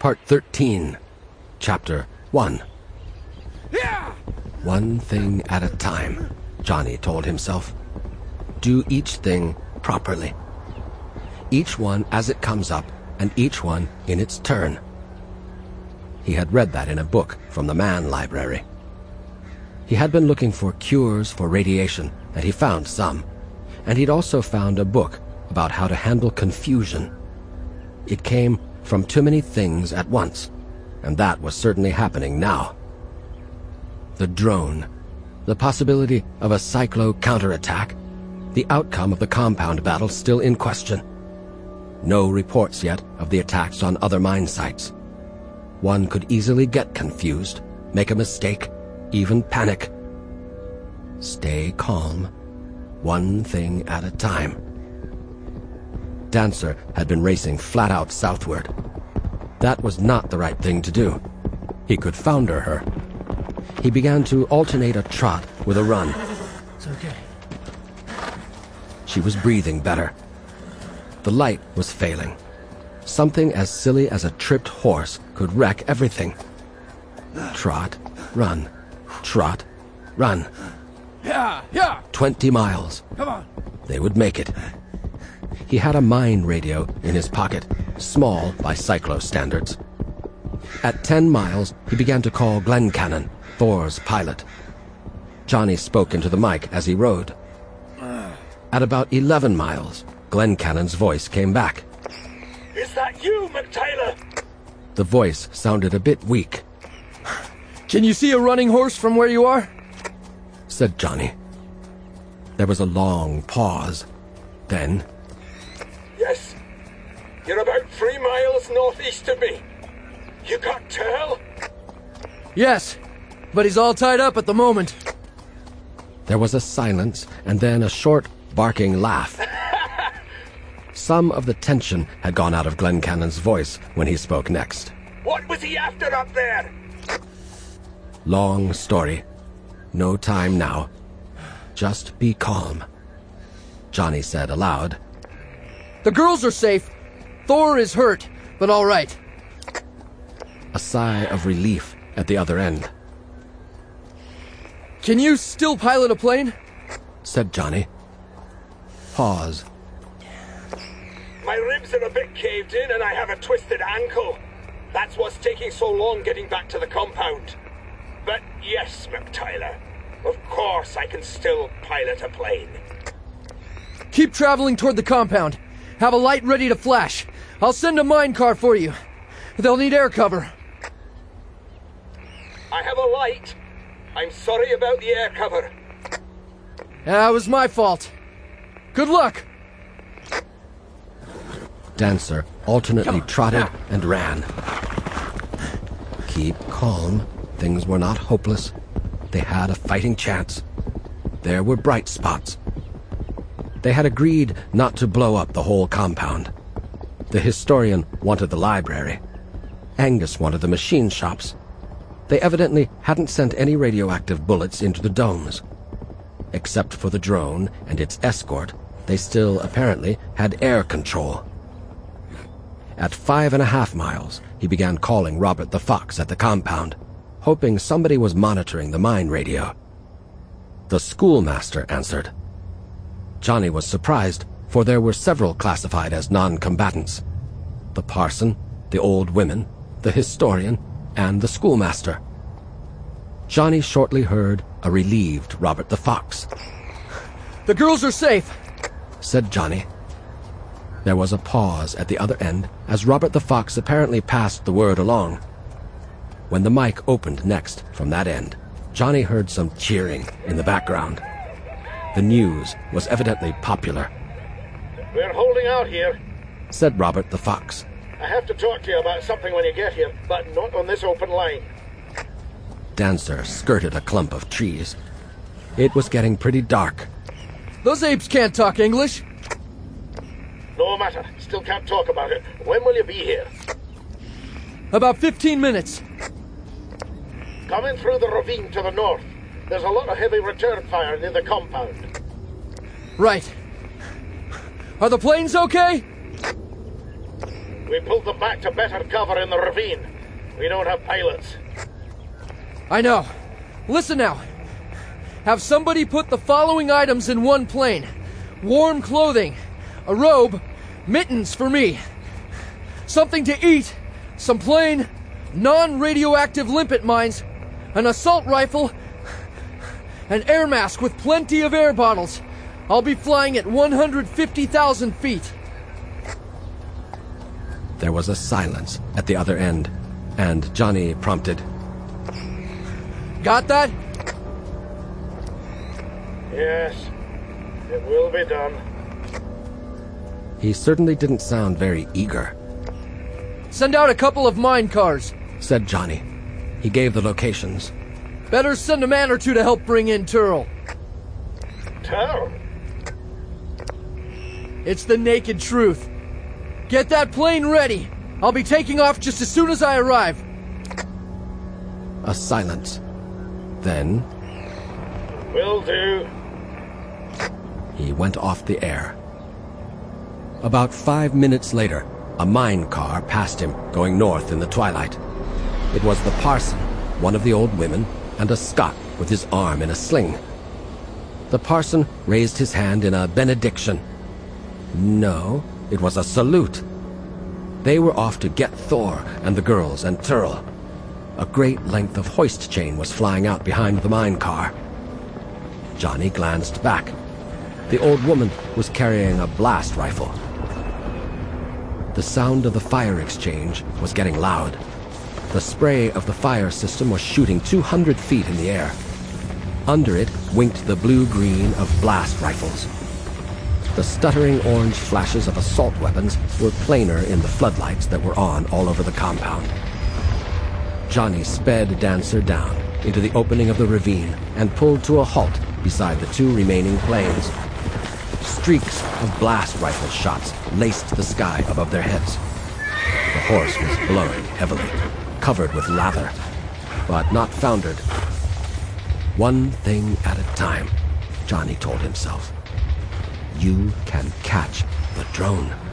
Part 13, Chapter 1. One thing at a time, Johnny told himself. Do each thing properly. Each one as it comes up, and each one in its turn. He had read that in a book from the Mann Library. He had been looking for cures for radiation, and he found some. And he'd also found a book about how to handle confusion. It came from too many things at once, and that was certainly happening now. The drone, the possibility of a Cyclo counterattack, the outcome of the compound battle still in question. No reports yet of the attacks on other mine sites. One could easily get confused, make a mistake, even panic. Stay calm, one thing at a time. Dancer had been racing flat out southward. That was not the right thing to do. He could founder her. He began to alternate a trot with a run. It's okay. She was breathing better. The light was failing. Something as silly as a tripped horse could wreck everything. Trot, run. Trot, run. Yeah. 20 miles. Come on. They would make it. He had a mine radio in his pocket, small by Cyclo standards. At 10 miles, he began to call Glencannon, Thor's pilot. Johnny spoke into the mic as he rode. At about 11 miles, Glencannon's voice came back. Is that you, McTaylor? The voice sounded a bit weak. Can you see a running horse from where you are? Said Johnny. There was a long pause. Then, Yes. You're about 3 miles northeast of me. You got Turl? Yes, but he's all tied up at the moment. there was a silence and then a short, barking laugh. Some of the tension had gone out of Glencannon's voice when he spoke next. What was he after up there? Long story. No time now. Just be calm. Johnny said aloud. The girls are safe. Thor is hurt, but all right. A sigh of relief at the other end. Can you still pilot a plane? Said Johnny. Pause. My ribs are a bit caved in and I have a twisted ankle. That's what's taking so long getting back to the compound. But yes, McTaylor. Of course I can still pilot a plane. Keep traveling toward the compound. Have a light ready to flash. I'll send a mine car for you. They'll need air cover. I have a light. I'm sorry about the air cover. It was my fault. Good luck. Dancer alternately trotted and ran. Keep calm. Things were not hopeless. They had a fighting chance. There were bright spots. They had agreed not to blow up the whole compound. The historian wanted the library. Angus wanted the machine shops. They evidently hadn't sent any radioactive bullets into the domes. Except for the drone and its escort, they still apparently had air control. At 5.5 miles, he began calling Robert the Fox at the compound, hoping somebody was monitoring the mine radio. The schoolmaster answered. Johnny was surprised, for there were several classified as non-combatants. The parson, the old women, the historian, and the schoolmaster. Johnny shortly heard a relieved Robert the Fox. The girls are safe, said Johnny. There was a pause at the other end as Robert the Fox apparently passed the word along. When the mic opened next from that end, Johnny heard some cheering in the background. The news was evidently popular. We're holding out here, said Robert the Fox. I have to talk to you about something when you get here, but not on this open line. Dancer skirted a clump of trees. It was getting pretty dark. Those apes can't talk English. No matter, still can't talk about it. When will you be here? About 15 minutes. Coming through the ravine to the north. There's a lot of heavy return fire near the compound. Right. Are the planes okay? We pulled them back to better cover in the ravine. We don't have pilots. I know. Listen now. Have somebody put the following items in one plane. Warm clothing, a robe, mittens for me, something to eat, some plain, non-radioactive limpet mines, an assault rifle, an air mask with plenty of air bottles. I'll be flying at 150,000 feet. There was a silence at the other end, and Johnny prompted, Got that? Yes, it will be done. He certainly didn't sound very eager. Send out a couple of mine cars, said Johnny. He gave the locations. Better send a man or two to help bring in Turl. Turl? It's the naked truth. Get that plane ready. I'll be taking off just as soon as I arrive. A silence. Then Will do. He went off the air. About 5 minutes later, a mine car passed him, going north in the twilight. It was the parson, one of the old women, and a Scot with his arm in a sling. The parson raised his hand in a benediction. No, it was a salute. They were off to get Thor and the girls and Turl. A great length of hoist chain was flying out behind the mine car. Johnny glanced back. The old woman was carrying a blast rifle. The sound of the fire exchange was getting loud. The spray of the fire system was shooting 200 feet in the air. Under it winked the blue-green of blast rifles. The stuttering orange flashes of assault weapons were plainer in the floodlights that were on all over the compound. Johnny sped Dancer down into the opening of the ravine and pulled to a halt beside the two remaining planes. Streaks of blast rifle shots laced the sky above their heads. The horse was blowing heavily, covered with lather, but not foundered. One thing at a time, Johnny told himself. You can catch the drone.